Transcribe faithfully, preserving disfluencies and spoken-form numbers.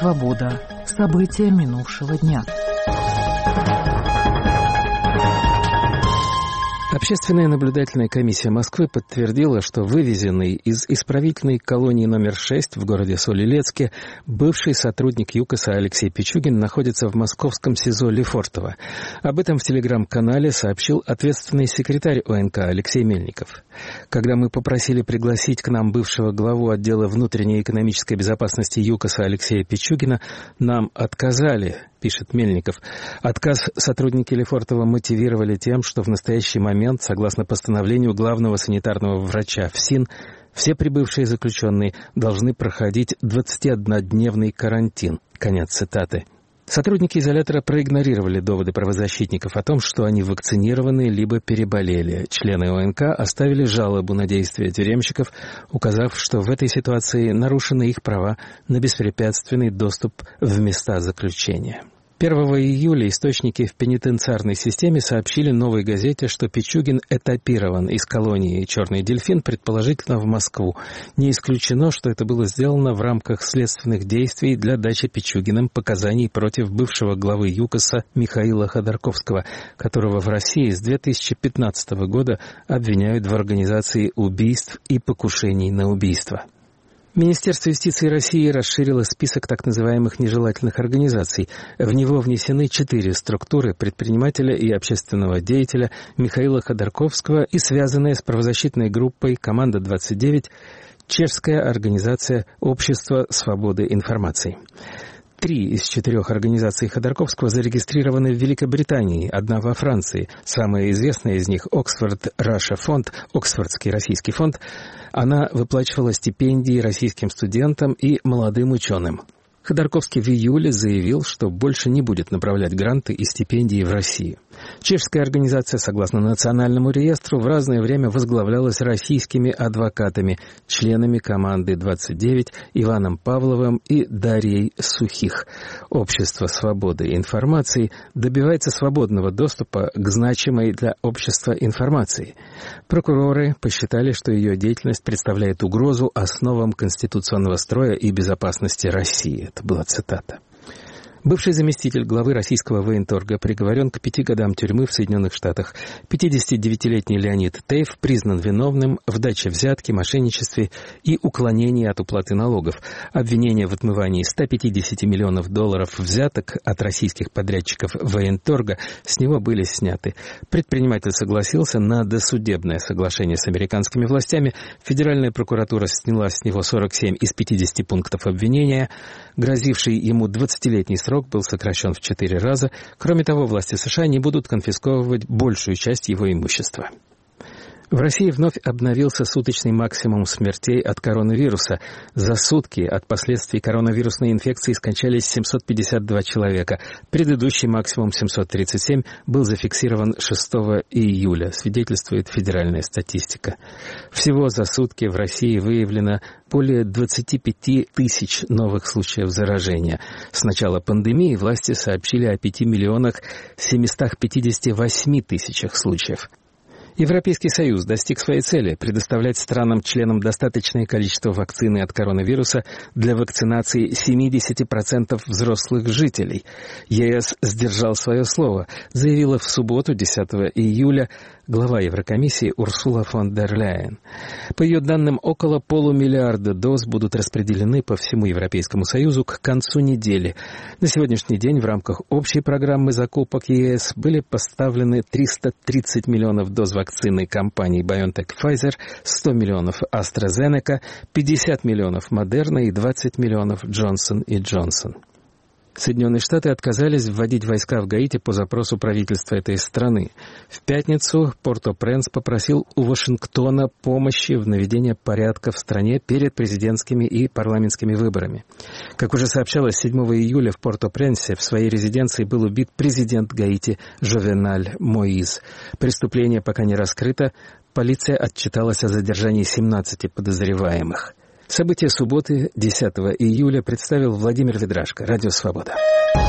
«Свобода». События минувшего дня. Общественная наблюдательная комиссия Москвы подтвердила, что вывезенный из исправительной колонии номер шесть в городе Соль-Илецке бывший сотрудник ЮКОСа Алексей Пичугин находится в московском СИЗО Лефортово. Об этом в телеграм-канале сообщил ответственный секретарь ОНК Алексей Мельников. Когда мы попросили пригласить к нам бывшего главу отдела внутренней экономической безопасности ЮКОСа Алексея Пичугина, нам отказали, пишет Мельников. Отказ сотрудники Лефортово мотивировали тем, что в настоящий момент, согласно постановлению главного санитарного врача ФСИН, все прибывшие заключенные должны проходить двадцатиоднодневный карантин. Конец цитаты. Сотрудники изолятора проигнорировали доводы правозащитников о том, что они вакцинированы либо переболели. Члены ОНК оставили жалобу на действия тюремщиков, указав, что в этой ситуации нарушены их права на беспрепятственный доступ в места заключения. первого июля источники в пенитенциарной системе сообщили «Новой газете», что Пичугин этапирован из колонии «Черный дельфин», предположительно в Москву. Не исключено, что это было сделано в рамках следственных действий для дачи Пичугиным показаний против бывшего главы ЮКОСа Михаила Ходорковского, которого в России с две тысячи пятнадцатого года обвиняют в организации убийств и покушений на убийство. Министерство юстиции России расширило список так называемых нежелательных организаций. В него внесены четыре структуры предпринимателя и общественного деятеля Михаила Ходорковского и связанная с правозащитной группой «Команда двадцать девять» чешская организация «Общество свободы информации». Три из четырех организаций Ходорковского зарегистрированы в Великобритании, одна во Франции. Самая известная из них — Oxford Russia Fund, Оксфордский российский фонд. Она выплачивала стипендии российским студентам и молодым ученым. Ходорковский в июле заявил, что больше не будет направлять гранты и стипендии в Россию. Чешская организация, согласно национальному реестру, в разное время возглавлялась российскими адвокатами, членами команды двадцать девять Иваном Павловым и Дарьей Сухих. Общество свободы информации добивается свободного доступа к значимой для общества информации. Прокуроры посчитали, что ее деятельность представляет угрозу основам конституционного строя и безопасности России. Это была цитата. Бывший заместитель главы российского военторга приговорен к пяти годам тюрьмы в Соединенных Штатах. пятидесятидевятилетний Леонид Тейф признан виновным в даче взятки, мошенничестве и уклонении от уплаты налогов. Обвинения в отмывании ста пятидесяти миллионов долларов взяток от российских подрядчиков военторга с него были сняты. Предприниматель согласился на досудебное соглашение с американскими властями. Федеральная прокуратура сняла с него сорок семь из пятидесяти пунктов обвинения. Грозивший ему двадцатилетний срок был сокращен в четыре раза. Кроме того, власти США не будут конфисковывать большую часть его имущества. В России вновь обновился суточный максимум смертей от коронавируса. За сутки от последствий коронавирусной инфекции скончались семьсот пятьдесят два человека. Предыдущий максимум семьсот тридцать семь был зафиксирован шестого июля, свидетельствует федеральная статистика. Всего за сутки в России выявлено более двадцати пяти тысяч новых случаев заражения. С начала пандемии власти сообщили о пяти миллионах семистах пятидесяти восьми тысячах случаев. Европейский Союз достиг своей цели – предоставлять странам-членам достаточное количество вакцины от коронавируса для вакцинации семидесяти процентов взрослых жителей. ЕС сдержал свое слово, заявила в субботу, десятого июля, глава Еврокомиссии Урсула фон дер Ляйен. По ее данным, около полумиллиарда доз будут распределены по всему Европейскому Союзу к концу недели. На сегодняшний день в рамках общей программы закупок ЕС были поставлены триста тридцать миллионов доз вакцины компаний BioNTech-Pfizer, сто миллионов AstraZeneca, пятьдесят миллионов Moderna и двадцать миллионов Johnson и Johnson. Соединенные Штаты отказались вводить войска в Гаити по запросу правительства этой страны. В пятницу Порто-Пренс попросил у Вашингтона помощи в наведении порядка в стране перед президентскими и парламентскими выборами. Как уже сообщалось, седьмого июля в Порто-Пренсе в своей резиденции был убит президент Гаити Жовеналь Моиз. Преступление пока не раскрыто. Полиция отчиталась о задержании семнадцати подозреваемых. События субботы, десятого июля, представил Владимир Ведрашко, Радио Свобода.